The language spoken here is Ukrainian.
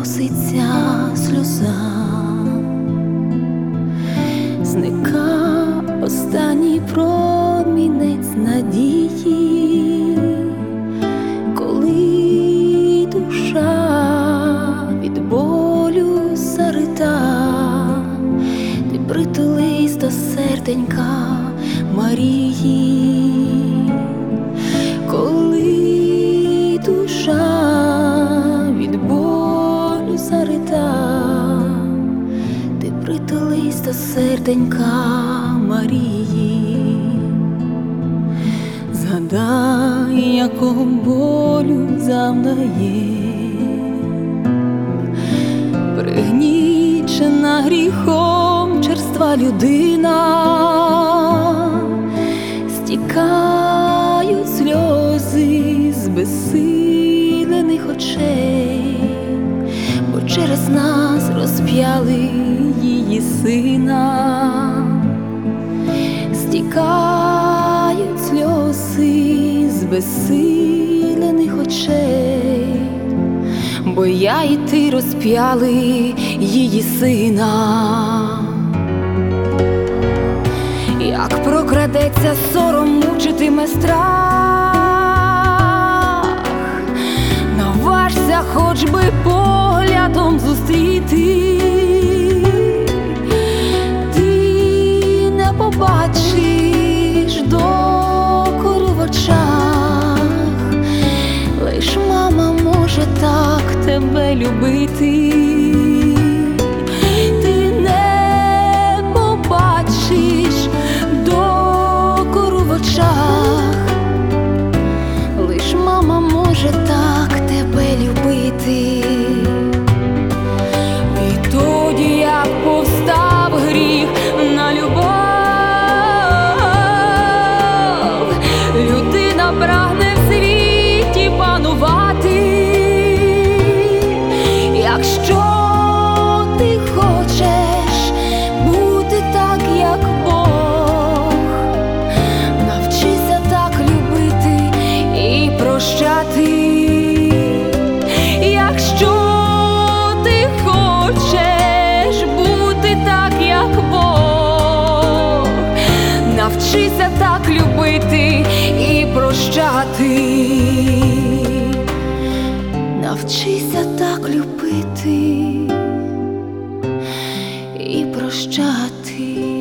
коситься сльоза, зника останній промінець надії, коли душа від болю зарита, ти притулись до серденька Марії. Коли душа від болю зарита, ти притулись до серденька Марії. Згадай, якого болю завдає пригнічена гріхом черства людина, стікають сльози з безсилених очей, бо через нас розп'яли її сина. Стікають сльози з безсилених очей, бо я і ти розп'яли її сина. Як прокрадеться сором, мучитиме страх, наважся хоч би поглядом зустріти, ти не побачиш докору в очах, лиш мама може так тебе любити. Лиш мама може так тебе любити. Відтоді, як повстав гріх на любов, людина прагне в світі панувати. Якщо ти хочеш бути так, як Бог, навчися так любити і прощати. Якщо ти хочеш бути так, як Бог, навчися так любити і прощати. Навчися так любити і прощати.